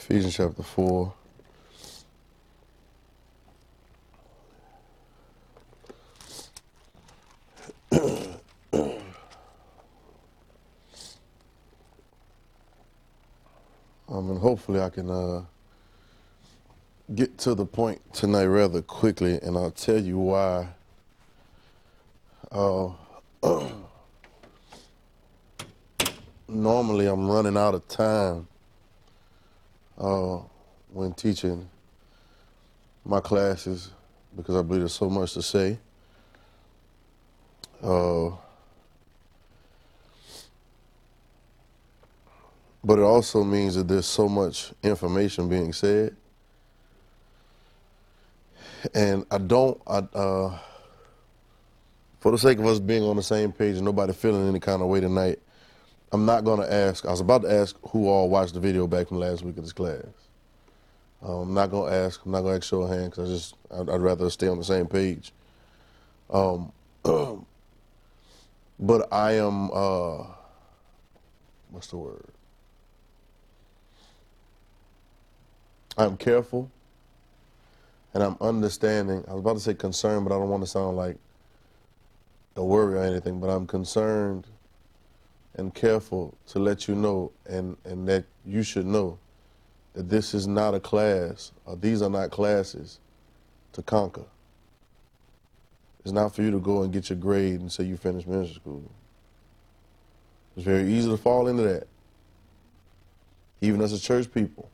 Ephesians chapter 4. And hopefully I can get to the point tonight rather quickly, and I'll tell you why. Normally I'm running out of time when teaching my classes because I believe there's so much to say. But it also means that there's so much information being said. And for the sake of us being on the same page and nobody feeling any kind of way tonight, I'm not going to ask. I was about to ask who all watched the video back from last week of this class. I'm not going to ask. I'm not going to ask show of hand because I'd rather stay on the same page. But I am, what's the word? I'm careful and I'm understanding. I was about to say concerned, but I don't want to sound like a worry or anything, but I'm concerned and careful to let you know and that you should know that this is not a class, or these are not classes to conquer. It's not for you to go and get your grade and say you finished ministry school. It's very easy to fall into that, even as a church people.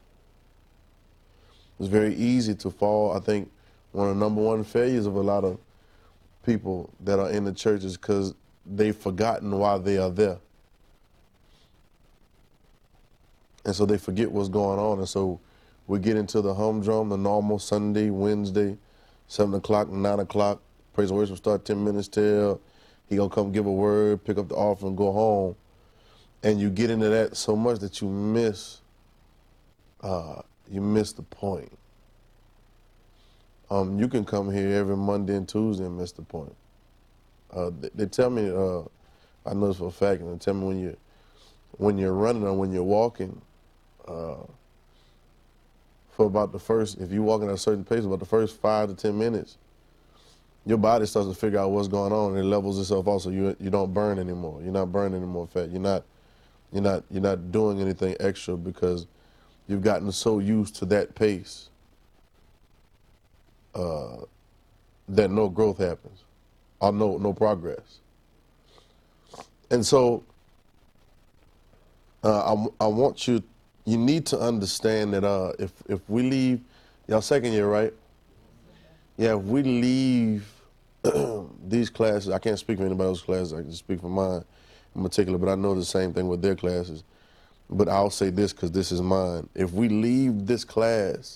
It's very easy to fall. I think one of the number one failures of a lot of people that are in the church is because they've forgotten why they are there. And so they forget what's going on. And so we get into the humdrum, the normal Sunday, Wednesday, 7 o'clock, 9 o'clock. Praise and worship start 10 minutes till. He gonna come give a word, pick up the offering, go home. And you get into that so much that you miss the point. You can come here every Monday and Tuesday and miss the point. They tell me, I know this for a fact, and they tell me when you're running or when you're walking, for about the first, if you're walking at a certain pace, about the first 5 to 10 minutes, your body starts to figure out what's going on and it levels itself off, so you don't burn anymore. You're not burning any more fat. You're not doing anything extra because you've gotten so used to that pace that no growth happens or no progress. And so I want you need to understand that if we leave, y'all second year, right? Yeah, if we leave these classes, I can't speak for anybody else's classes, I can speak for mine in particular, but I know the same thing with their classes. But I'll say this because this is mine. If we leave this class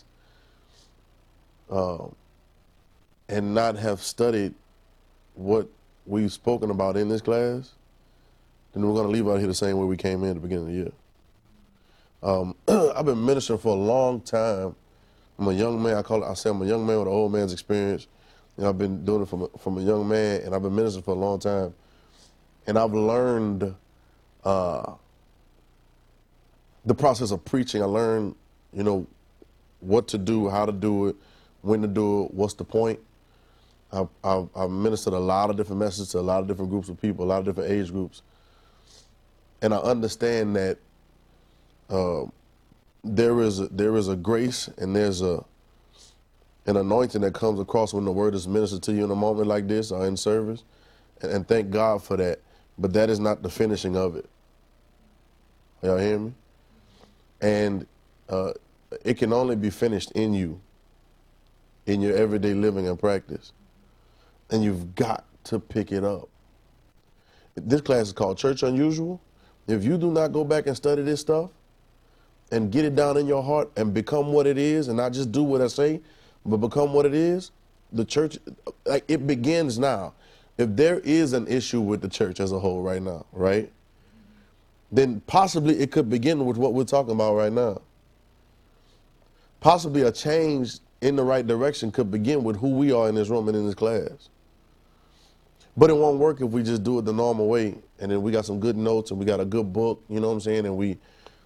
and not have studied what we've spoken about in this class, then we're going to leave out here the same way we came in at the beginning of the year. I've been ministering for a long time. I'm a young man. I say I'm a young man with an old man's experience. You know, I've been doing it from a young man, and I've been ministering for a long time. And I've learned the process of preaching. I learned, what to do, how to do it, when to do it, what's the point. I've ministered a lot of different messages to a lot of different groups of people, a lot of different age groups. And I understand that there is a grace and there's an anointing that comes across when the word is ministered to you in a moment like this or in service. And thank God for that. But that is not the finishing of it. Y'all hear me? And it can only be finished in you, in your everyday living and practice. And you've got to pick it up. This class is called Church Unusual. If you do not go back and study this stuff and get it down in your heart and become what it is, and not just do what I say, but become what it is, the church, it begins now. If there is an issue with the church as a whole right now, right, then possibly it could begin with what we're talking about right now. Possibly a change in the right direction could begin with who we are in this room and in this class. But it won't work if we just do it the normal way, and then we got some good notes and we got a good book, you know what I'm saying, and we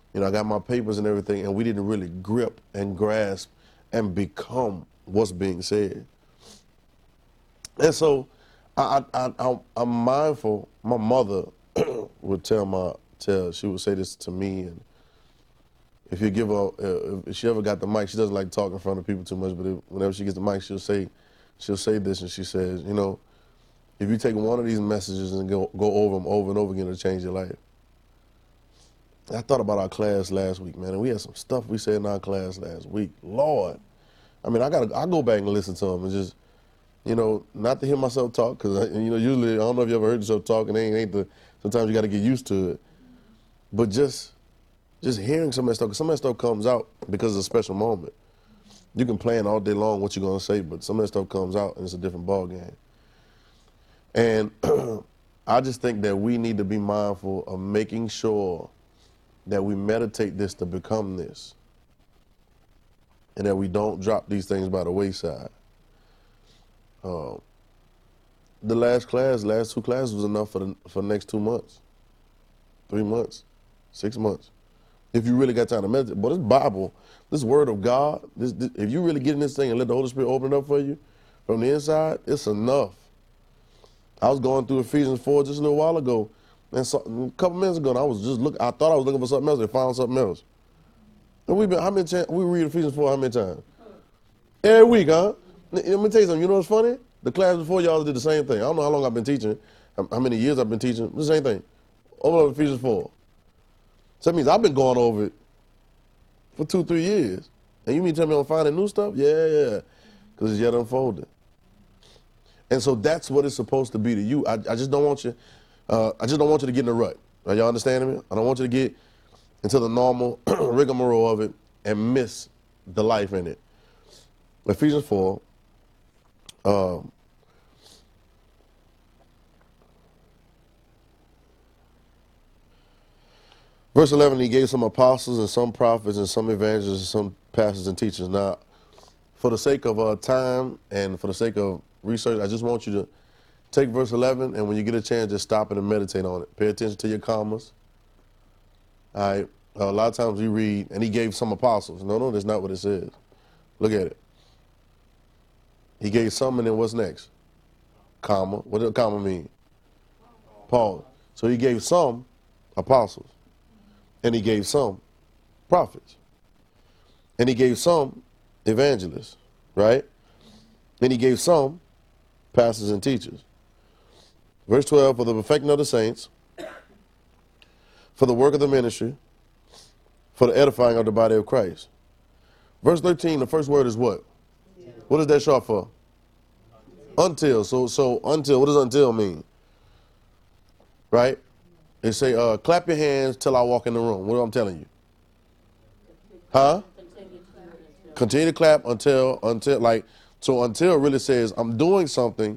You know, I got my papers and everything, and we didn't really grip and grasp and become what's being said. And so I'm mindful. My mother would she would say this to me, and if you give her, if she ever got the mic, she doesn't like to talk in front of people too much, but whenever she gets the mic, she'll say this, and she says, you know, if you take one of these messages and go over them over and over again, it'll change your life. I thought about our class last week, man, and we had some stuff we said in our class last week. Lord, I mean, I go back and listen to them and just, you know, not to hear myself talk, because, you know, usually, I don't know if you ever heard yourself talk, and sometimes you got to get used to it. But just hearing some of that stuff, because some of that stuff comes out because it's a special moment. You can plan all day long what you're going to say, but some of that stuff comes out and it's a different ball game. And I just think that we need to be mindful of making sure that we meditate this to become this, and that we don't drop these things by the wayside. The last two classes was enough for the next 2 months, 3 months, 6 months. If you really got time to meditate. But this Bible, this Word of God, if you really get in this thing and let the Holy Spirit open it up for you from the inside, it's enough. I was going through Ephesians 4 just a little while ago, and so, a couple minutes ago, and I thought I was looking for something else, and found something else. And we read Ephesians 4 how many times? Every week, huh? Let me tell you something, you know what's funny? The class before y'all did the same thing. I don't know how long I've been teaching, how many years I've been teaching, the same thing. Over Ephesians 4. So that means I've been going over it for 2-3 years. And you mean to tell me I'm finding new stuff? Yeah. Because it's yet unfolding. And so that's what it's supposed to be to you. I just don't want you to get in a rut. Are y'all understanding me? I don't want you to get into the normal rigmarole of it and miss the life in it. Ephesians 4. Verse 11, he gave some apostles and some prophets and some evangelists and some pastors and teachers. Now, for the sake of time and for the sake of research, I just want you to take verse 11, and when you get a chance, just stop it and meditate on it. Pay attention to your commas. All right. A lot of times we read, and he gave some apostles. No, that's not what it says. Look at it. He gave some, and then what's next? Comma. What does comma mean? Paul. So he gave some apostles. And he gave some prophets. And he gave some evangelists, right? And he gave some pastors and teachers. Verse 12, for the perfecting of the saints, for the work of the ministry, for the edifying of the body of Christ. Verse 13, the first word is what? Yeah. What is that short for? Until. So until, what does until mean? Right? They say, clap your hands till I walk in the room. What am I telling you? Huh? Continue to clap until until really says, I'm doing something.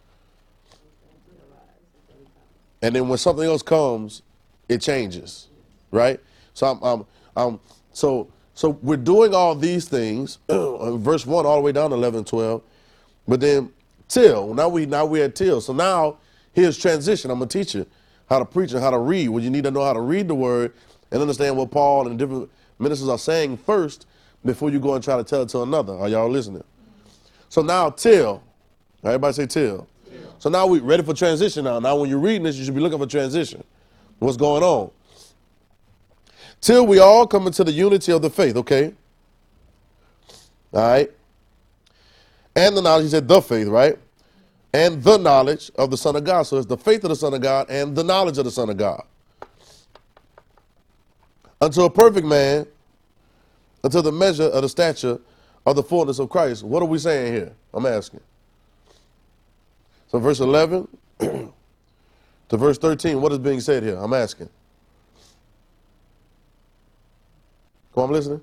And then when something else comes, it changes. Right? So so we're doing all these things, verse 1 all the way down to 11 and 12. But then till, now we're at till. So now here's transition. I'm going to teach you how to preach and how to read. Well, you need to know how to read the word and understand what Paul and different ministers are saying first before you go and try to tell it to another. Are y'all listening? So now till. Everybody say till. So now we're ready for transition now. Now when you're reading this, you should be looking for transition. What's going on? Till we all come into the unity of the faith, okay? All right? And the knowledge, he said the faith, right? And the knowledge of the Son of God. So it's the faith of the Son of God and the knowledge of the Son of God. Unto a perfect man, until the measure of the stature of the fullness of Christ. What are we saying here? I'm asking. So verse 11 to verse 13, what is being said here? I'm asking. Come on, I'm listening.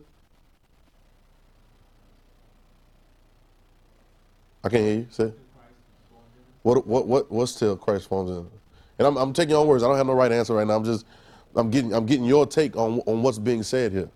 I can't hear you. Say. What's till Christ forms in? And I'm taking your words. I don't have no right answer right now. I'm getting your take on what's being said here.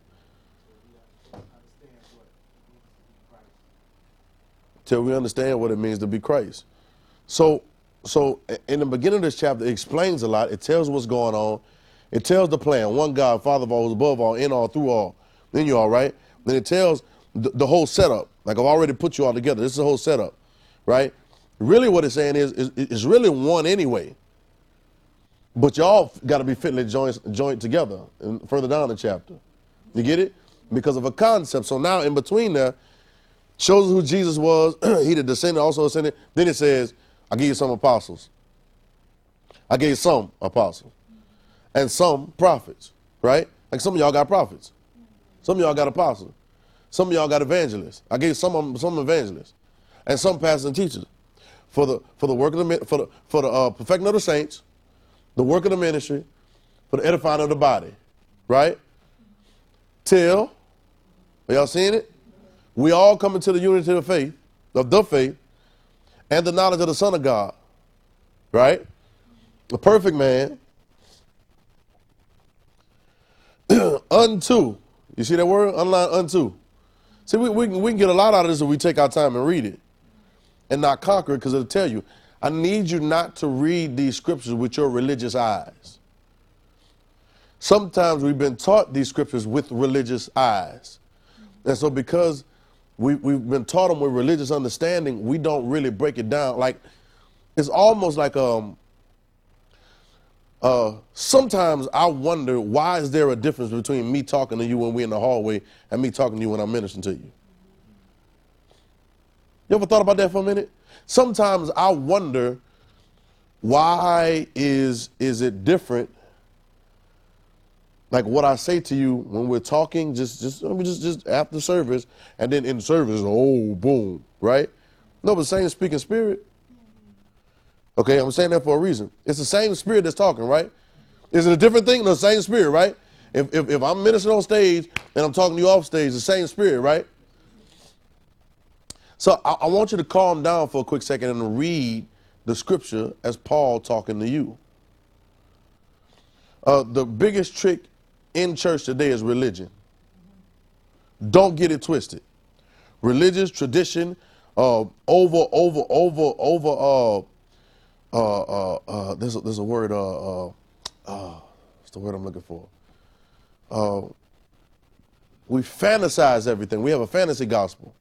Till we understand what it means to be Christ. So in the beginning of this chapter, it explains a lot. It tells what's going on, It tells the plan. One God, Father of all, who's above all, in all, through all. Then you're all right. Then it tells the whole setup. Like I've already put you all together. This is the whole setup, right? Really what it's saying is it's really one anyway. But y'all got to be fitly joined together and further down the chapter. You get it? Because of a concept. So now in between there, shows who Jesus was. He the descendant, also ascended. Then it says, I give you some apostles. I gave some apostles. And some prophets, right? Like some of y'all got prophets. Some of y'all got apostles. Some of y'all got evangelists. I gave some evangelists. And some pastors and teachers. For the work of the perfecting of the saints, the work of the ministry, for the edifying of the body, right? Till, are y'all seeing it? We all come into the unity of the faith, and the knowledge of the Son of God, right? The perfect man, unto, you see that word? Underline unto. See, we can get a lot out of this if we take our time and read it and not conquer it, because it'll tell you, I need you not to read these scriptures with your religious eyes. Sometimes we've been taught these scriptures with religious eyes. And so because we've been taught them with religious understanding, we don't really break it down. Like, it's almost like sometimes I wonder, why is there a difference between me talking to you when we're in the hallway and me talking to you when I'm ministering to you? You ever thought about that for a minute? Sometimes I wonder, why is it different? Like what I say to you when we're talking, just after service, and then in service, oh, boom, right? No, but same speaking spirit. Okay, I'm saying that for a reason. It's the same spirit that's talking, right? Is it a different thing? No, the same spirit, right? If I'm ministering on stage and I'm talking to you off stage, the same spirit, right? So I want you to calm down for a quick second and read the scripture as Paul talking to you. The biggest trick in church today is religion. Don't get it twisted. Religious tradition, there's a word, what's the word I'm looking for? We fantasize everything. We have a fantasy gospel.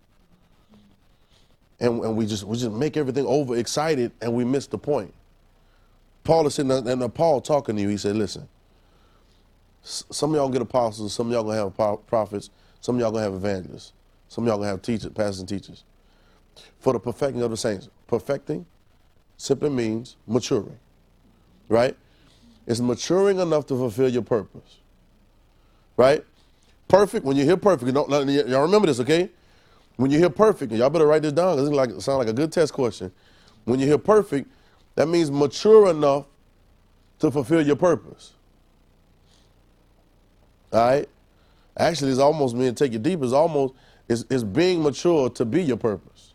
And we just make everything overexcited, and we miss the point. Paul is sitting there, and Paul talking to you, he said, listen, some of y'all get apostles, some of y'all going to have prophets, some of y'all going to have evangelists, some of y'all going to have teachers, pastors and teachers. For the perfecting of the saints. Perfecting simply means maturing, right? It's maturing enough to fulfill your purpose, right? Perfect, when you hear perfect, y'all remember this, okay? When you hear perfect, and y'all better write this down because it sounds like a good test question. When you hear perfect, that means mature enough to fulfill your purpose. All right? Actually, it's almost, me to take it deep, it's being mature to be your purpose.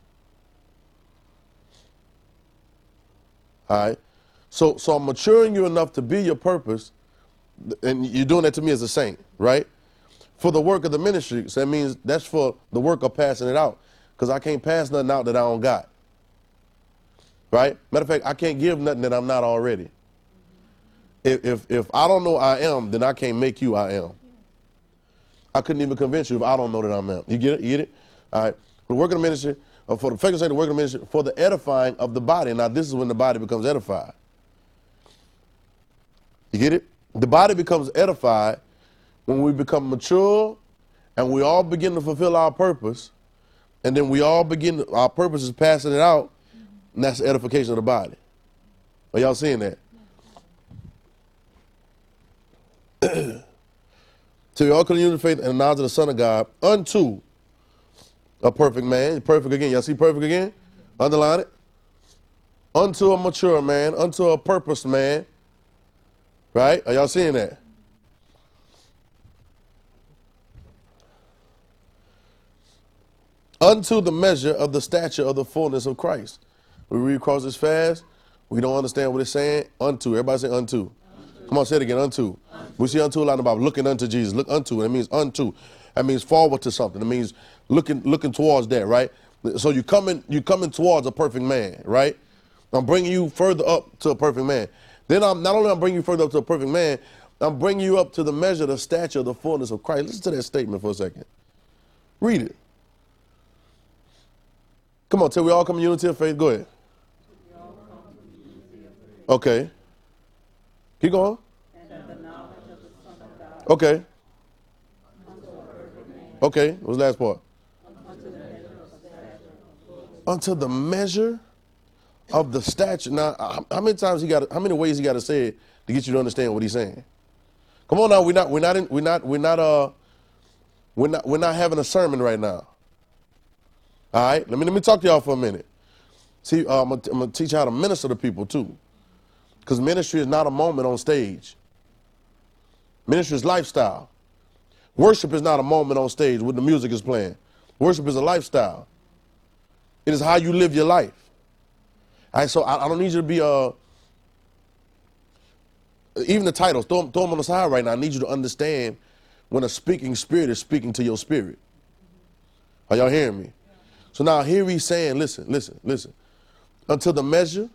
All right? So I'm maturing you enough to be your purpose, and you're doing that to me as a saint, right? For the work of the ministry, so that means that's for the work of passing it out, because I can't pass nothing out that I don't got, right? Matter of fact, I can't give nothing that I'm not already. If I don't know I am, then I can't make you I am. I couldn't even convince you if I don't know that I am. You get it? You get it? All right. For the work of the ministry, for the fact the work of the ministry, for the edifying of the body. Now this is when the body becomes edified. You get it? The body becomes edified when we become mature and we all begin to fulfill our purpose, and then we all begin, our purpose is passing it out, and that's the edification of the body. Are y'all seeing that? So you all come to unity of faith and the knowledge of the Son of God unto a perfect man. Perfect again. Y'all see perfect again? Underline it. Unto a mature man, unto a purposed man. Right? Are y'all seeing that? Unto the measure of the stature of the fullness of Christ. We read across this fast. We don't understand what it's saying. Unto. Everybody say unto. Come on, say it again. Unto. We see unto a lot about looking unto Jesus. Look unto. That means unto. That means forward to something. It means looking towards that, right? So you're coming towards a perfect man, right? I'm bringing you further up to a perfect man. Then I'm bringing you further up to a perfect man, I'm bringing you up to the measure, the stature, the fullness of Christ. Listen to that statement for a second. Read it. Come on, till we all come in unity of faith. Go ahead. Okay. Keep going. Okay. Okay. What's the last part? Unto the measure of the stature. Now, how many ways he got to say it to get you to understand what he's saying? Come on now, we're not having a sermon right now. All right, let me talk to y'all for a minute. See, I'm gonna teach you how to minister to people too, because ministry is not a moment on stage. Ministry is lifestyle. Worship is not a moment on stage when the music is playing. Worship is a lifestyle. It is how you live your life. All right, so I don't need you to be even the titles, throw them on the side right now. I need you to understand when a speaking spirit is speaking to your spirit. Are y'all hearing me? So now here he's saying, listen. Until the measure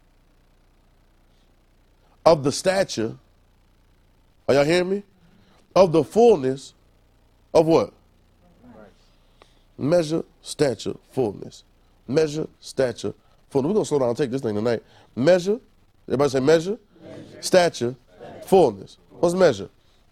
of the stature, are y'all hearing me? Of the fullness of what? Measure, stature, fullness. Measure, stature, fullness. We're going to slow down and take this thing tonight. Measure, everybody say measure. Stature, fullness. What's measure?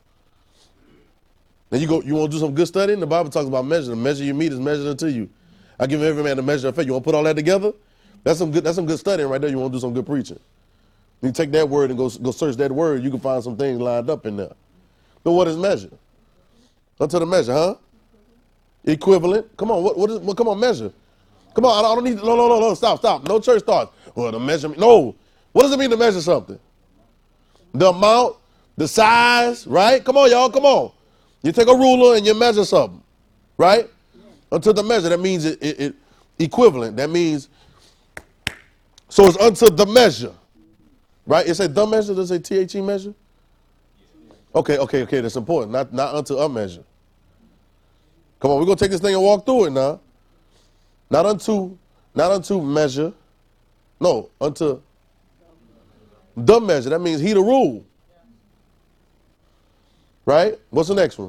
Now you want to do some good studying? The Bible talks about measure. The measure you meet is measured unto you. I give every man the measure of faith. You want to put all that together? That's some good studying right there. You want to do some good preaching. You take that word and go search that word. You can find some things lined up in there. But what is measure? Unto the measure, huh? Equivalent. Come on. Come on, measure. Come on. I don't need. No. Stop. No church thoughts. Well, the measurement. No. What does it mean to measure something? The amount, the size, right? Come on, y'all, come on. You take a ruler and you measure something, right? Unto the measure, that means it equivalent. That means, so it's unto the measure, right? It say the measure, does it say THE measure? Okay, that's important. Not unto a measure. Come on, we're going to take this thing and walk through it now. Not unto measure. No, unto the measure. That means he the rule. Right? What's the next one?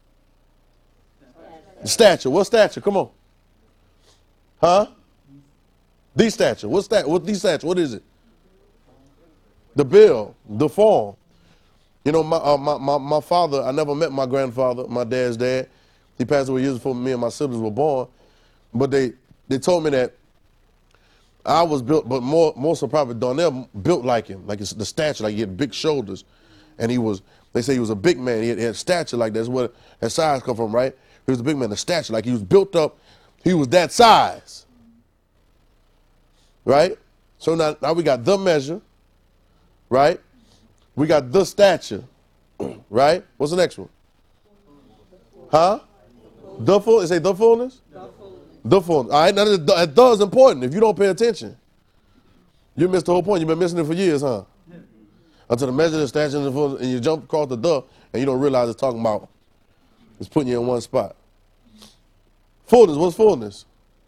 Stature. What stature? Come on. Huh? The stature. What's that? What the stature? What is it? The build, the form. You know, my father, I never met my grandfather, my dad's dad. He passed away years before me and my siblings were born. But they told me that I was built, but more so probably Darnell built like him, like it's the stature, like he had big shoulders. And they say he was a big man. He had stature like that. That's where that size come from, right? He was a big man, the stature, like he was built up. He was that size, right? So now we got the measure, right? We got the stature, right? What's the next one? Huh? The full, say the fullness? The fullness. All right, now that the is important. If you don't pay attention, you missed the whole point. You've been missing it for years, huh? Until the measure, the stature, and the fullness, and you jump across the and you don't realize it's talking about, it's putting you in one spot. Fullness, what's fullness?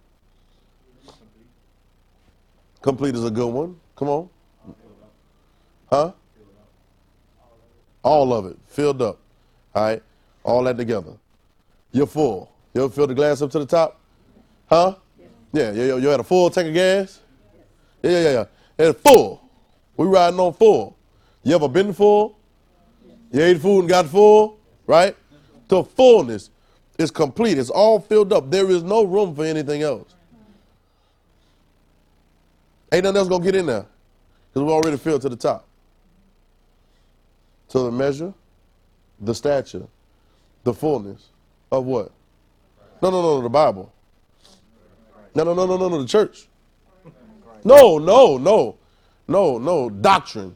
Complete is a good one. Come on. Huh? All of it, filled up. All right, all that together. You're full. You ever fill the glass up to the top? Huh? Yeah. You had a full tank of gas? Yeah. And full. We riding on full. You ever been full? You ate food and got full, right? The fullness is complete. It's all filled up. There is no room for anything else. Ain't nothing else going to get in there because we're already filled to the top. So the measure, the stature, the fullness of what? No, the Bible. No, the church. No, doctrine.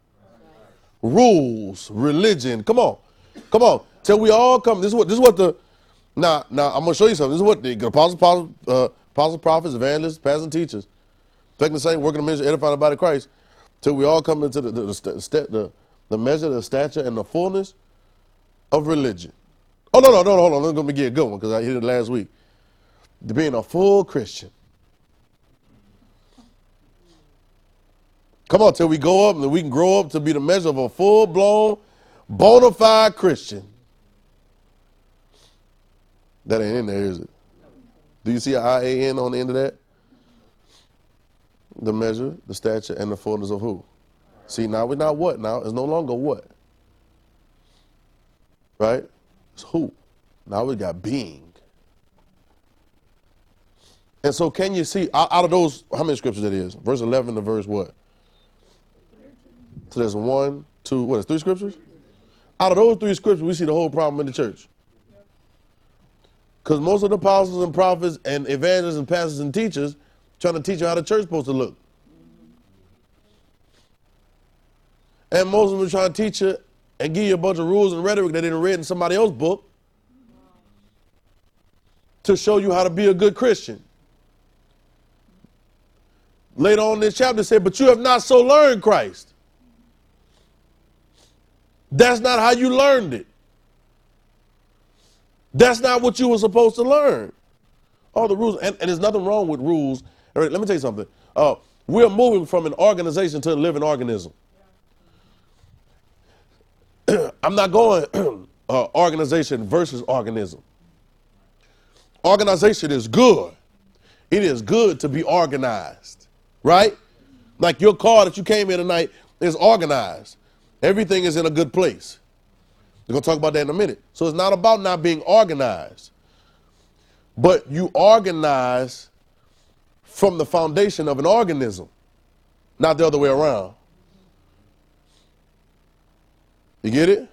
Rules, religion. Come on. Till we all come. This is what the, now I'm going to show you something. This is what the apostles, prophets, evangelists, pastors, and teachers, taking the same, working the ministry, edifying the body of Christ, till we all come into the measure, the stature, and the fullness of religion. Oh, no, hold on. Let me get a good one because I hit it last week. To being a full Christian. Come on, till we go up and we can grow up to be the measure of a full-blown, Bona fide Christian. That ain't in there, is it? Do you see an IAN on the end of that? The measure, the stature, and the fullness of who? See, now we're not what now. It's no longer what. Right? It's who. Now we got being. And so can you see, out of those, how many scriptures it is? Verse 11 to verse what? So there's 1, 2, what is 3 scriptures? Out of those 3 scriptures, we see the whole problem in the church. Because most of the apostles and prophets and evangelists and pastors and teachers trying to teach you how the church is supposed to look. And most of them are trying to teach you and give you a bunch of rules and rhetoric that they didn't read in somebody else's book to show you how to be a good Christian. Later on in this chapter, it said, but you have not so learned Christ. That's not how you learned it. That's not what you were supposed to learn. All the rules, and there's nothing wrong with rules. All right, let me tell you something. We're moving from an organization to a living organism. I'm not going organization versus organism. Organization is good. It is good to be organized, right? Like your car that you came here tonight is organized. Everything is in a good place. We're going to talk about that in a minute. So it's not about not being organized, but you organize from the foundation of an organism, not the other way around. You get it?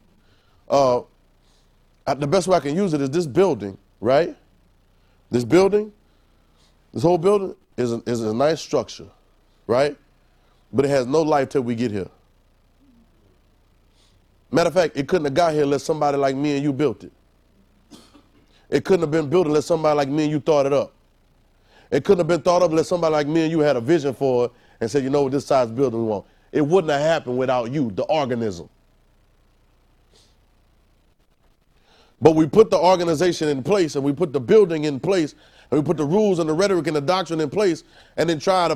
The best way I can use it is this building, right? This building, this whole building is a nice structure, right? But it has no life till we get here. Matter of fact, it couldn't have got here unless somebody like me and you built it. It couldn't have been built unless somebody like me and you thought it up. It couldn't have been thought up unless somebody like me and you had a vision for it and said, you know what, this size building we want. It wouldn't have happened without you, the organism. But we put the organization in place and we put the building in place and we put the rules and the rhetoric and the doctrine in place and then try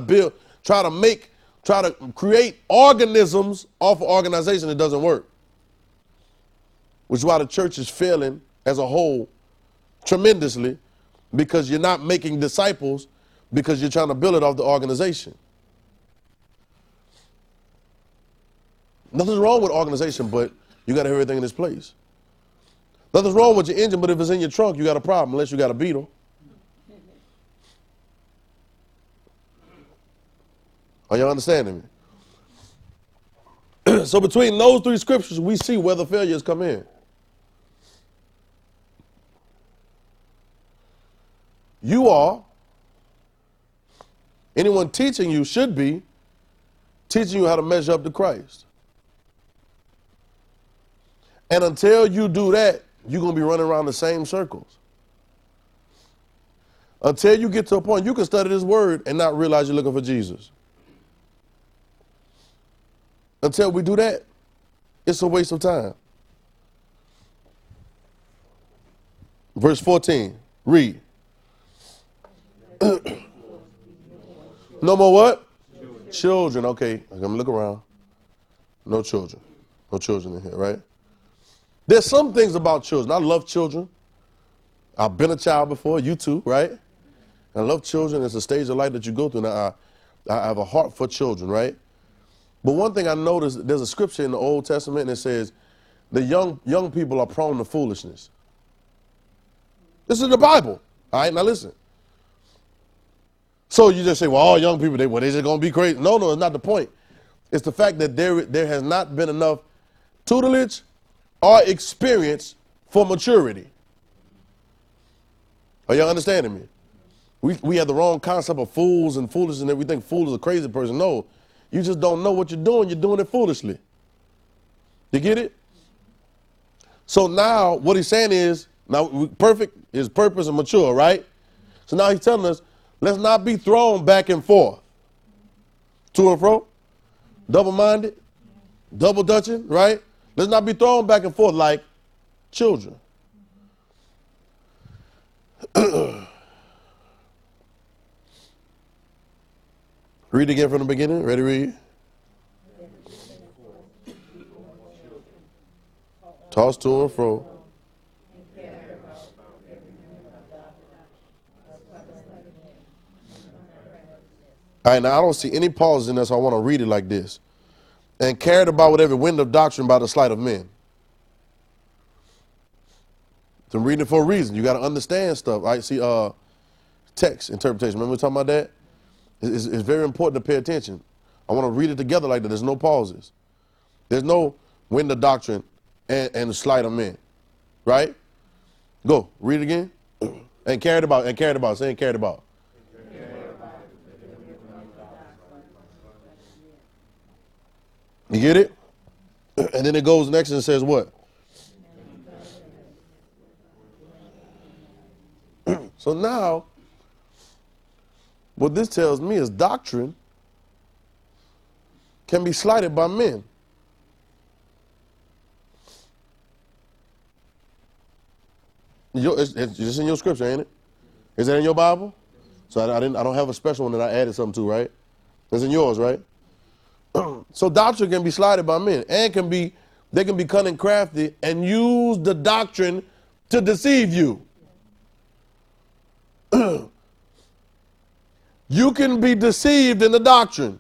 to create organisms off of organization. It doesn't work. Which is why the church is failing as a whole tremendously, because you're not making disciples because you're trying to build it off the organization. Nothing's wrong with organization, but you got to have everything in its place. Nothing's wrong with your engine, but if it's in your trunk, you got a problem, unless you got a Beetle. Are you understanding me? So between those 3 scriptures, we see where the failures come in. You are, anyone teaching you should be teaching you how to measure up to Christ. And until you do that, you're going to be running around the same circles. Until you get to a point, you can study this word and not realize you're looking for Jesus. Until we do that, it's a waste of time. Verse 14, read. No more what? Children. Okay, I'm going to look around. No children. No children in here, right? There's some things about children. I love children. I've been a child before, you too, right? I love children. It's a stage of life that you go through. Now, I have a heart for children, right? But one thing I noticed, there's a scripture in the Old Testament and it says, the young people are prone to foolishness. This is the Bible. All right, now listen. So you just say, well, all young people, they just going to be crazy. No, it's not the point. It's the fact that there has not been enough tutelage or experience for maturity. Are you understanding me? We have the wrong concept of fools and foolishness, and we think fool is a crazy person. No, you just don't know what you're doing. You're doing it foolishly. You get it? So now what he's saying is, now perfect is purpose and mature, right? So now he's telling us, let's not be thrown back and forth, to and fro, double-minded, double-dutching, right? Let's not be thrown back and forth like children. Read again from the beginning. Ready to read? Tossed to and fro. All right, now I don't see any pauses in this, so I want to read it like this. And carried about with every wind of doctrine by the sleight of men. So I'm reading it for a reason. You got to understand stuff. I see text interpretation. Remember we were talking about that? It's very important to pay attention. I want to read it together like that. There's no pauses. There's no wind of doctrine and the sleight of men. Right? Go. Read it again. And carried about. And carried about. Saying carried about. You get it? And then it goes next and says what? So now, what this tells me is doctrine can be slighted by men. It's just in your scripture, ain't it? Is that in your Bible? So I don't have a special one that I added something to, right? It's in yours, right? So doctrine can be slighted by men, and they can be cunning, crafty, and use the doctrine to deceive you. You can be deceived in the doctrine.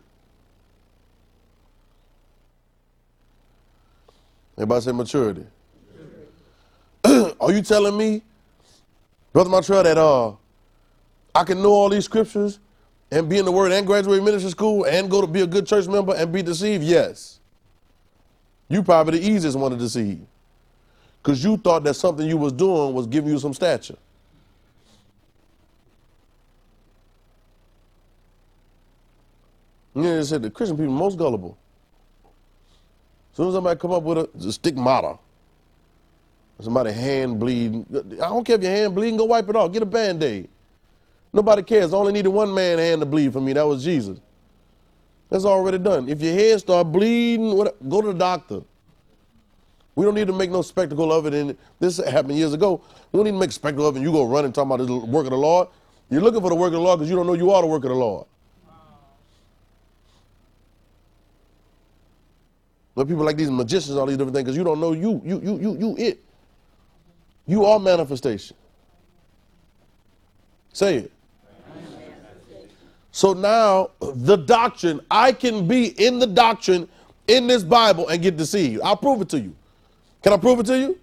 Everybody say maturity. Are you telling me, Brother Montreal, that I can know all these scriptures and be in the Word and graduate ministry school and go to be a good church member and be deceived? Yes. You probably the easiest one to deceive, because you thought that something you was doing was giving you some stature. You know, they said the Christian people are most gullible. As soon as somebody come up with a stigmata, somebody hand bleeding, I don't care if your hand bleeding, go wipe it off, get a Band-Aid. Nobody cares. I only needed one man hand to bleed for me. That was Jesus. That's already done. If your head start bleeding, go to the doctor. We don't need to make no spectacle of it. And this happened years ago. We don't need to make a spectacle of it and you go run and talk about the work of the Lord. You're looking for the work of the Lord because you don't know you are the work of the Lord. But people like these magicians, all these different things, because you don't know you it. You are manifestation. Say it. So now the doctrine, I can be in the doctrine in this Bible and get deceived. I'll prove it to you. Can I prove it to you?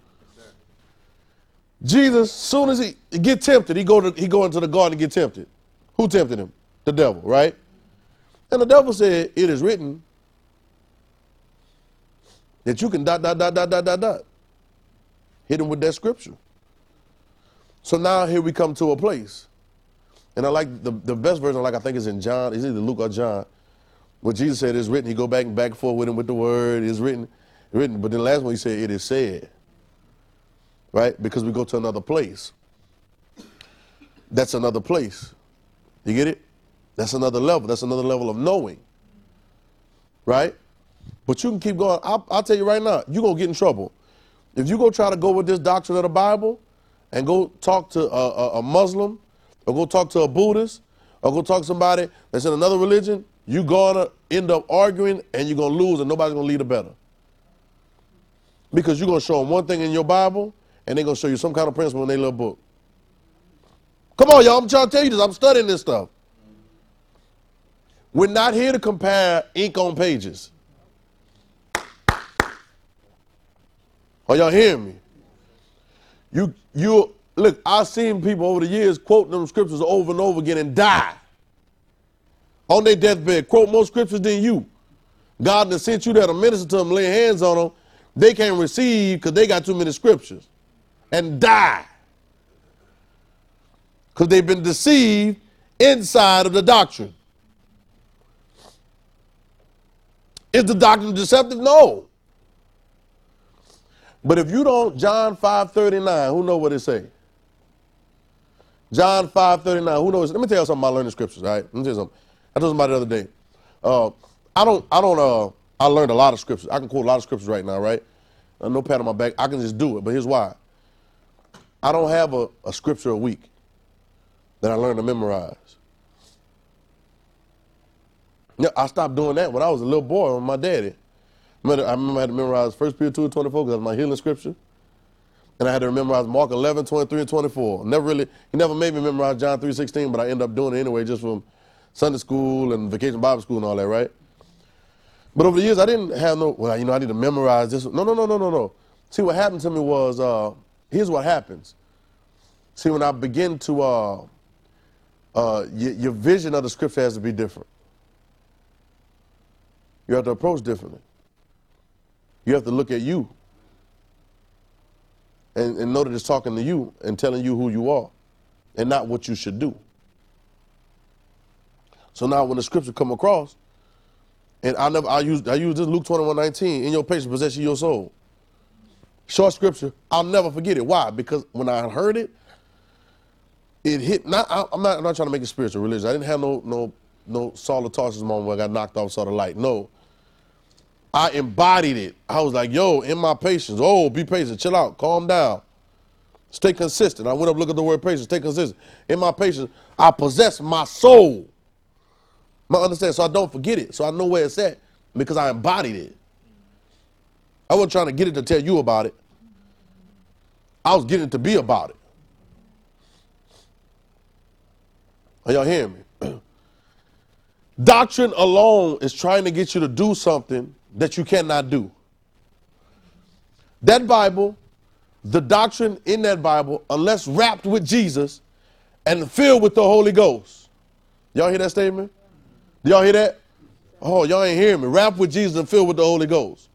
Jesus, soon as he get tempted, he go into the garden and get tempted. Who tempted him? The devil, right? And the devil said, it is written that you can ... Hit him with that scripture. So now here we come to a place. And I like the best version, I think is in John, it's either Luke or John, where Jesus said it's written. He go back and forth with him with the word, it's written. But then the last one he said, it is said. Right? Because we go to another place. That's another place. You get it? That's another level. That's another level of knowing. Right? But you can keep going. I'll tell you right now, you're going to get in trouble. If you go try to go with this doctrine of the Bible and go talk to a Muslim, or go talk to a Buddhist, or go talk to somebody that's in another religion, you're going to end up arguing and you're going to lose and nobody's going to lead it better. Because you're going to show them one thing in your Bible and they're going to show you some kind of principle in their little book. Come on, y'all, I'm trying to tell you this. I'm studying this stuff. We're not here to compare ink on pages. Are y'all hearing me? Look, I've seen people over the years quote them scriptures over and over again and die. On their deathbed, quote more scriptures than you. God has sent you there to minister to them, lay hands on them. They can't receive because they got too many scriptures. And die. Because they've been deceived inside of the doctrine. Is the doctrine deceptive? No. But if you don't, John 5:39, who know what it say? John 5:39, who knows? Let me tell you something about learning scriptures, all right? Let me tell you something. I told somebody the other day. I learned a lot of scriptures. I can quote a lot of scriptures right now, right? No pat on my back. I can just do it, but here's why. I don't have a scripture a week that I learned to memorize. Yeah, I stopped doing that when I was a little boy with my daddy. I remember I had to memorize 1 Peter 2 and 24 because that's my healing scripture. And I had to memorize Mark 11, 23 and 24. He never made me memorize John 3:16, but I ended up doing it anyway just from Sunday school and vacation Bible school and all that, right? But over the years, I didn't have I need to memorize this. No. See, what happened to me was, here's what happens. See, when I begin to, your vision of the scripture has to be different. You have to approach differently. You have to look at you and know that it's talking to you and telling you who you are and not what you should do. So now when the scripture come across, and I use this Luke 21:19, in your patience possess ye your soul. Short scripture, I'll never forget it. Why? Because when I heard it, it hit. I'm not trying to make it spiritual, religious. I didn't have no Saul of Tarsus moment where I got knocked off, saw the light. No, I embodied it. I was like, yo, in my patience. Oh, be patient, chill out, calm down, stay consistent. I went up, look at the word patience, stay consistent. In my patience, I possess my soul. My understand, so I don't forget it. So I know where it's at because I embodied it. I wasn't trying to get it to tell you about it. I was getting it to be about it. Are y'all hearing me? Doctrine alone is trying to get you to do something that you cannot do. That Bible, the doctrine in that Bible, unless wrapped with Jesus and filled with the Holy Ghost. Y'all hear that statement? Do y'all hear that? Oh, y'all ain't hearing me. Wrapped with Jesus and filled with the Holy Ghost.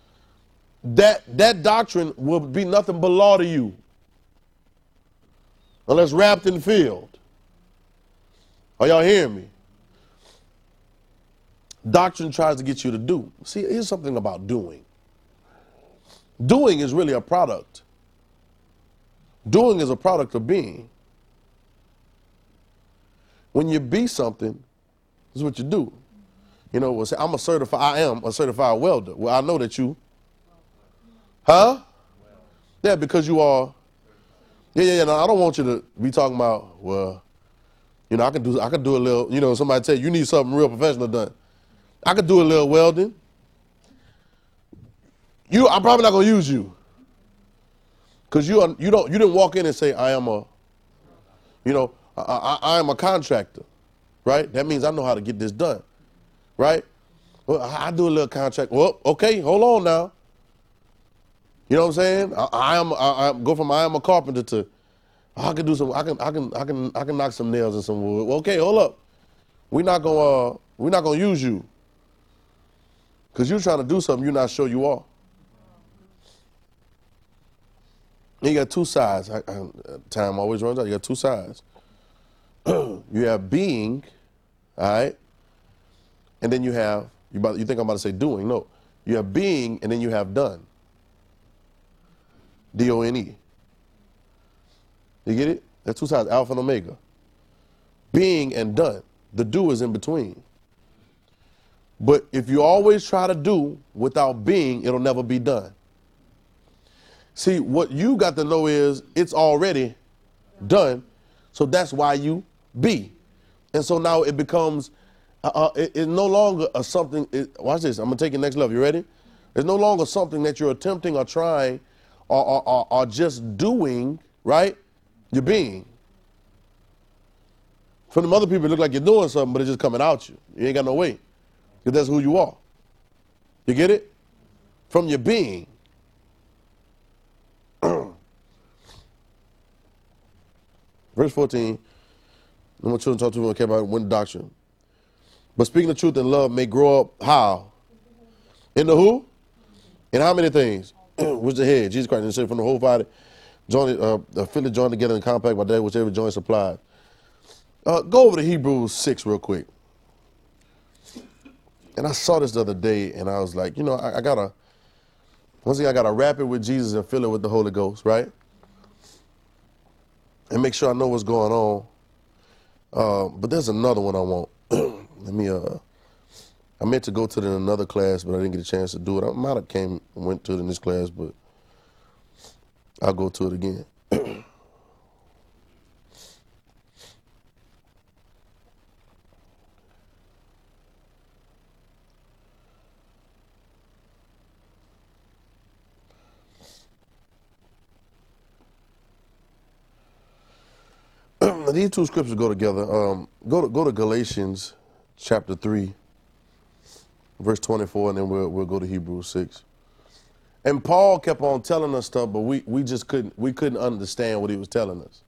That doctrine will be nothing but law to you. Unless wrapped and filled. Are y'all hearing me? Doctrine tries to get you to do. See, here's something about doing. Doing is really a product. Doing is a product of being. When you be something, this is what you do. You know, I am a certified welder. Well, I know that you, huh? Yeah, because you are. Yeah. No, I don't want you to be talking about, well, you know, I can do a little, you know, somebody tell you need something real professional done. I could do a little welding. I'm probably not gonna use you. Because you didn't walk in and say, I am a contractor, right? That means I know how to get this done, right? Well, I do a little contract. Well, okay, hold on now. You know what I'm saying? I go from I am a carpenter to I can do some. I can knock some nails and some wood. Well, okay, hold up. We're not gonna use you because you're trying to do something you're not sure you are. You got two sides. Time always runs out. You got two sides. You have being, all right, and then you have you think I'm about to say doing? No, you have being, and then you have done. D-O-N-E. You get it? That's two sides, Alpha and Omega. Being and done. The do is in between. But if you always try to do without being, it'll never be done. See, what you got to know is it's already done, so that's why you be. And so now it becomes, it's no longer something, watch this, I'm going to take it next level. You ready? It's no longer something that you're attempting or trying or just doing, right? You're being. For them other people, it look like you're doing something, but it's just coming out you. You ain't got no way. Because that's who you are. You get it? From your being. Verse 14. My children talk to me when I came out with doctrine. But speaking the truth in love may grow up how? In the who? In how many things? Which the head? Jesus Christ. And said from the whole body, fitly joined together in compact by that which every joint supplied. Go over to Hebrews 6 real quick. And I saw this the other day, and I was like, you know, I gotta wrap it with Jesus and fill it with the Holy Ghost, right? And make sure I know what's going on. But there's another one I want. I meant to go to it in another class, but I didn't get a chance to do it. I might have went to it in this class, but I'll go to it again. these two scriptures go together. Go to Galatians chapter 3, verse 24, and then we'll go to Hebrews 6. And Paul kept on telling us stuff, but we just couldn't understand what he was telling us.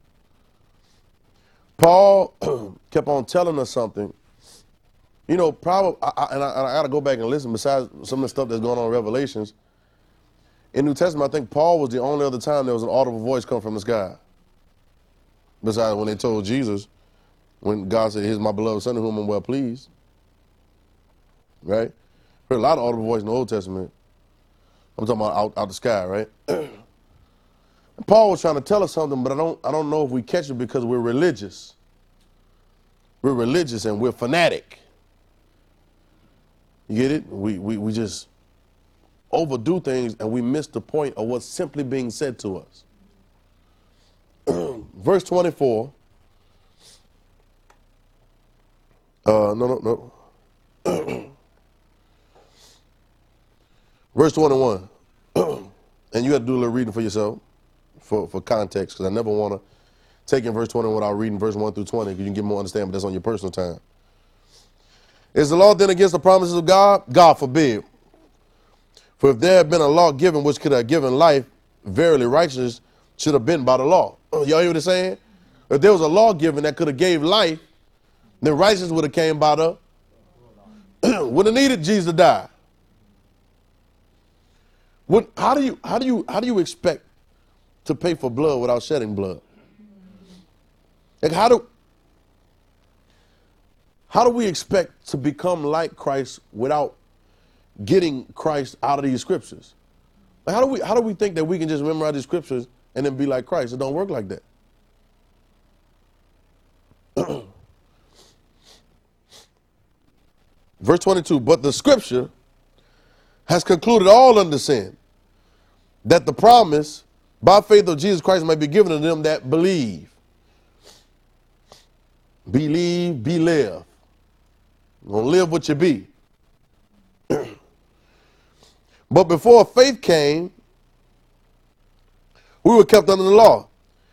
Paul kept on telling us something. You know, probably, I got to go back and listen. Besides some of the stuff that's going on in Revelations, in New Testament, I think Paul was the only other time there was an audible voice come from the sky. Besides when they told Jesus, when God said, "Here's my beloved Son, in whom I'm well pleased." Right? Heard a lot of audible voice in the Old Testament. I'm talking about out the sky, right? Paul was trying to tell us something, but I don't know if we catch it because we're religious. We're religious and we're fanatic. You get it? We just overdo things and we miss the point of what's simply being said to us. Verse 24. No. Verse 21. And you got to do a little reading for yourself for context, because I never want to take in verse 20 without reading verse 1 through 20, because you can get more understanding, but that's on your personal time. Is the law then against the promises of God? God forbid. For if there had been a law given which could have given life, verily righteousness should have been by the law. Y'all hear what I'm saying? If there was a law given that could have gave life, then righteousness would have came by the would have needed Jesus to die. How do you expect to pay for blood without shedding blood? Like how do we expect to become like Christ without getting Christ out of these scriptures? Like how do we think that we can just memorize these scriptures and then be like Christ? It don't work like that. Verse 22, but the scripture has concluded all under sin, that the promise by faith of Jesus Christ might be given to them that believe. Believe, be live. You're going to live what you be. But before faith came, we were kept under the law.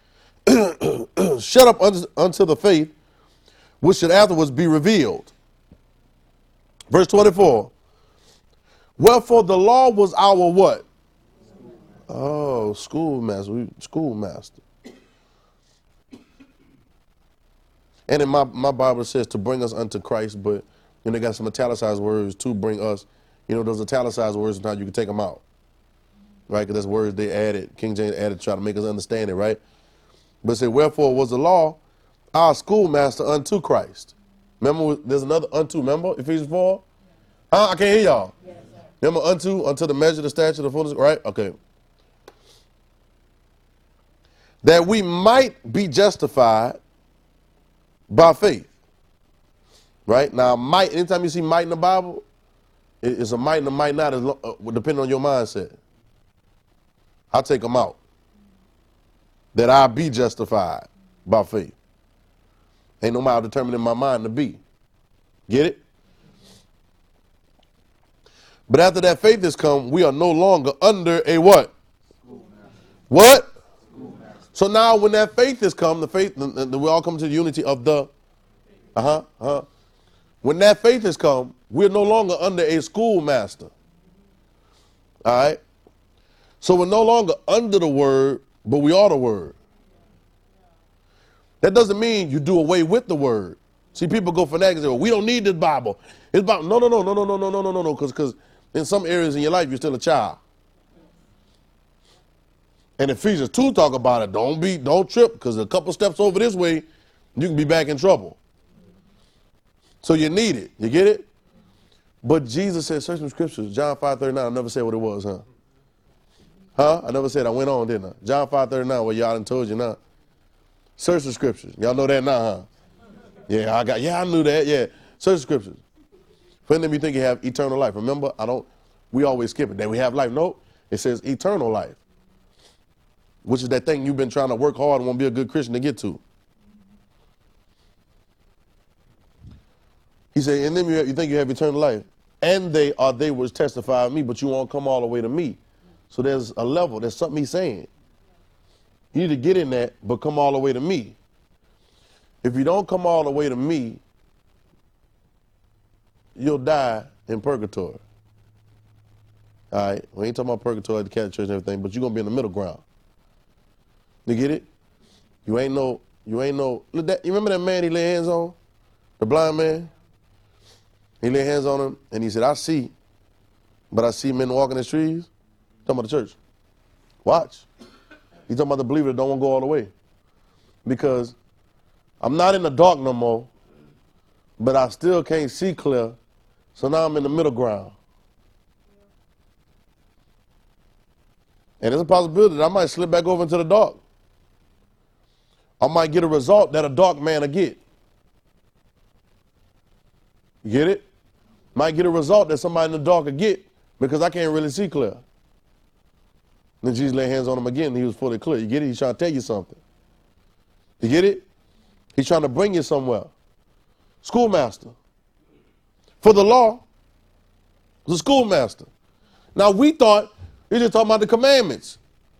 Shut up unto the faith, which should afterwards be revealed. Verse 24. Wherefore the law was our what? Oh, schoolmaster. Schoolmaster. And in my Bible says to bring us unto Christ, but they got some italicized words to bring us. Those italicized words, sometimes you can take them out. Right? Because that's words they added. King James added to try to make us understand it, right? But it said, wherefore was the law our schoolmaster unto Christ. Remember, there's another unto, remember, Ephesians 4? I can't hear y'all. Yes, remember, unto the measure, the stature, the fullness, right? Okay. That we might be justified by faith. Right? Now, might, anytime you see might in the Bible, it's a might and a might not, depending on your mindset. I'll take them out. That I be justified by faith. Ain't no matter determined in my mind to be. Get it? But after that faith has come, we are no longer under a what? What? So now when that faith has come, we all come to the unity of the, When that faith has come, we're no longer under a schoolmaster. All right? So we're no longer under the word, but we are the word. That doesn't mean you do away with the word. See, people go fanatic and say, well, we don't need this Bible. It's Bible. No. Because in some areas in your life, you're still a child. And Ephesians 2 talk about it. Don't trip, because a couple steps over this way, you can be back in trouble. So you need it. You get it? But Jesus said, search the scriptures. John 5:39. I never said what it was, huh? I never said. I went on, didn't I? John 5:39. Well, y'all done told you now. Search the scriptures. Y'all know that now, huh? Yeah, I knew that. Yeah. Search the scriptures. For them you think you have eternal life. Remember, we always skip it. That we have life. No, it says eternal life. Which is that thing you've been trying to work hard and want to be a good Christian to get to. He said, in them you think you have eternal life. And they which testify of me, but you won't come all the way to me. So there's a level, there's something he's saying. You need to get in that, but come all the way to me. if you don't come all the way to me, you'll die in purgatory. All right? We ain't talking about purgatory at the Catholic Church and everything, but you're going to be in the middle ground. You get it? You ain't no, look that, you remember that man he laid hands on? The blind man? He laid hands on him and he said, I see, but I see men walking the trees. Talking about the church. Watch. He's talking about the believer that don't want to go all the way. Because I'm not in the dark no more, but I still can't see clear, so now I'm in the middle ground. And there's a possibility that I might slip back over into the dark. I might get a result that a dark man will get. You get it? Might get a result that somebody in the dark will get because I can't really see clear. Then Jesus laid hands on him again and he was fully clear. You get it? He's trying to tell you something. You get it? He's trying to bring you somewhere. Schoolmaster. For the law, the schoolmaster. Now we thought he's just talking about the commandments.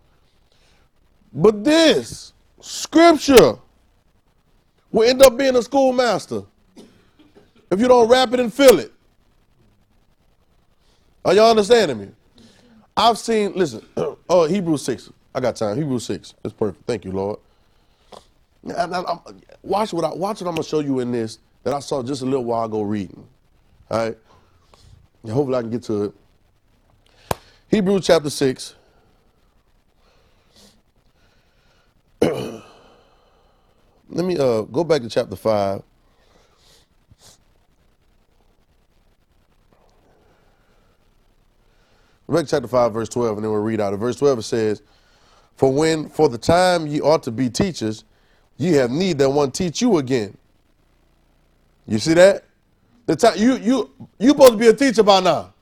But this scripture will end up being a schoolmaster if you don't wrap it and fill it. Are y'all understanding me? I've seen, listen, Hebrews 6. I got time. Hebrews 6. That's perfect. Thank you, Lord. Watch what I'm going to show you in this that I saw just a little while ago reading. All right? And hopefully I can get to it. Hebrews chapter 6. Let me go back to chapter 5. Back to chapter 5, verse 12, and then we'll read out. In verse 12 it says, For the time ye ought to be teachers, ye have need that one teach you again. You see that? The time you supposed to be a teacher by now.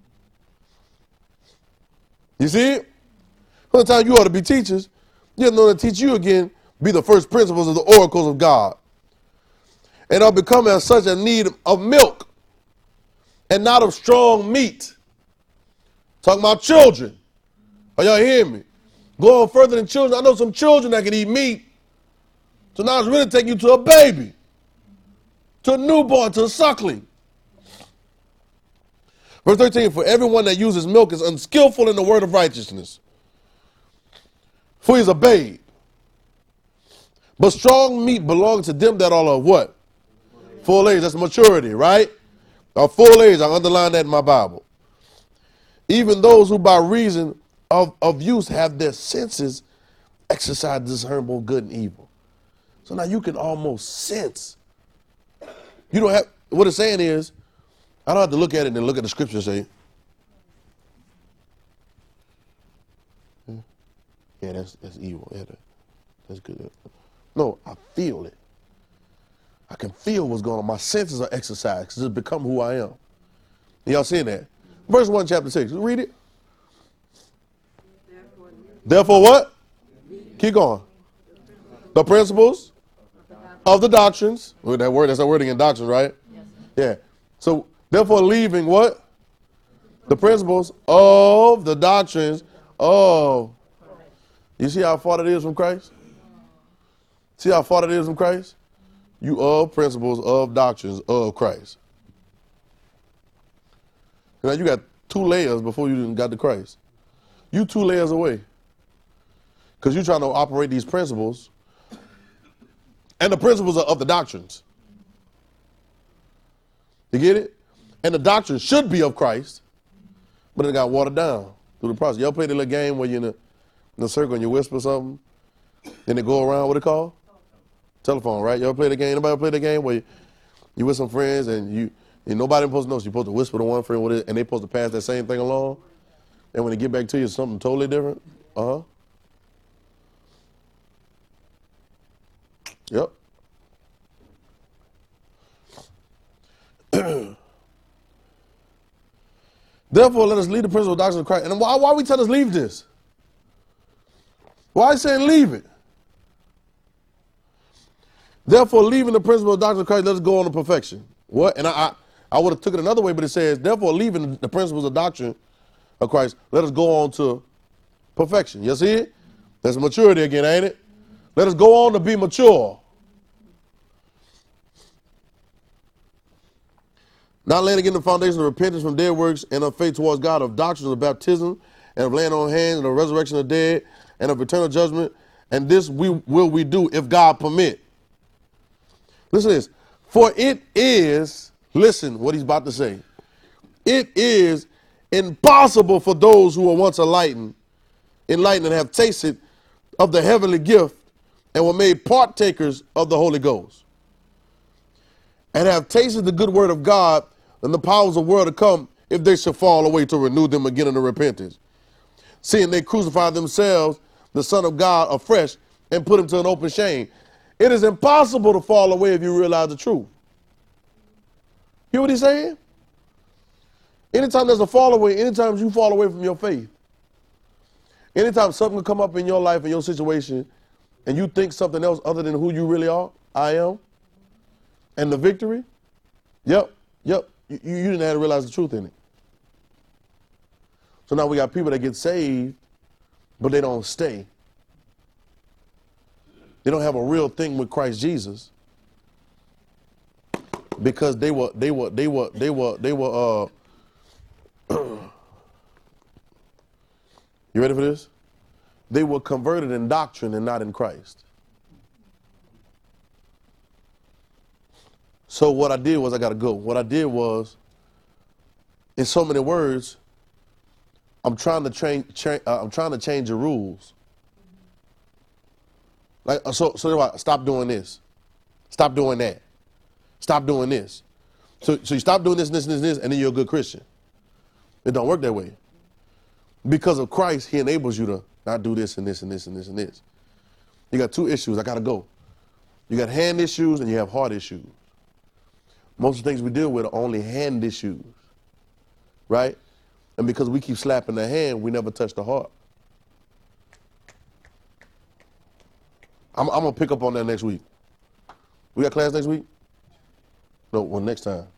You see it? For the time you ought to be teachers, you have no one to teach you again, be the first principles of the oracles of God. And are become as such a need of milk and not of strong meat. Talking about children. Are y'all hearing me? Go on further than children. I know some children that can eat meat. So now it's really taking you to a baby, to a newborn, to a suckling. Verse 13, for everyone that uses milk is unskillful in the word of righteousness, for he's a babe. But strong meat belongs to them that are of what? Full age. That's maturity, right? Or full age. I underline that in my Bible. Even those who by reason of use have their senses exercise discernible good and evil. So now you can almost sense. You don't have, what it's saying is, I don't have to look at it and then look at the scripture and say, yeah, that's evil. Yeah, that's good. No, I feel it. I can feel what's going on. My senses are exercised because it's become who I am. Y'all seeing that? Verse 1, chapter 6. Read it. Therefore what? Keep going. The principles of the doctrines. Well, that's that wording in doctrines, right? Yeah. So, therefore leaving what? The principles of the doctrines of. You see how far it is from Christ? See how far it is from Christ? You of principles of doctrines of Christ. Now you got 2 layers before you got to Christ. You 2 layers away. Because you're trying to operate these principles. And the principles are of the doctrines. You get it? And the doctrine should be of Christ. But it got watered down through the process. Y'all play the little game where you're in the circle and you whisper something. Then they go around, what it called? Telephone, right? Y'all play the game? Anybody play the game where you with some friends and nobody supposed to know. So you're supposed to whisper to one friend what it is, and they're supposed to pass that same thing along. And when they get back to you, it's something totally different. Yep. Therefore, let us leave the principle doctrine of Christ. And why we tell us leave this? Why is saying leave it? Therefore, leaving the principle of doctrine of Christ, let us go on to perfection. What? And I would have took it another way, but it says, therefore, leaving the principles of doctrine of Christ, let us go on to perfection. You see it? That's maturity again, ain't it? Let us go on to be mature. Not laying again the foundation of repentance from dead works and of faith towards God, of doctrines of baptism, and of laying on hands, and of resurrection of the dead, and of eternal judgment. And this will we do if God permit. Listen to this. For it is, listen what he's about to say. It is impossible for those who were once enlightened and have tasted of the heavenly gift and were made partakers of the Holy Ghost, and have tasted the good word of God and the powers of the world to come, if they shall fall away, to renew them again in the repentance. Seeing they crucify themselves, the Son of God, afresh, and put him to an open shame. It is impossible to fall away if you realize the truth. Hear what he's saying? Anytime there's a fall away, anytime you fall away from your faith, anytime something will come up in your life, in your situation, and you think something else other than who you really are, I am, and the victory, yep, you didn't have to realize the truth in it. So now we got people that get saved, but they don't stay. They don't have a real thing with Christ Jesus because they were you ready for this? They were converted in doctrine and not in Christ. So what I did was, I got to go. What I did was, in so many words, I'm trying to change the rules. Like so stop doing this, stop doing that, stop doing this. So you stop doing this, and then you're a good Christian. It don't work that way. Because of Christ, he enables you to not do this and this and this and this and this. You got two issues. I got to go. You got hand issues and you have heart issues. Most of the things we deal with are only hand issues, right? And because we keep slapping the hand, we never touch the heart. I'm going to pick up on that next week. We got class next week? No, well, next time.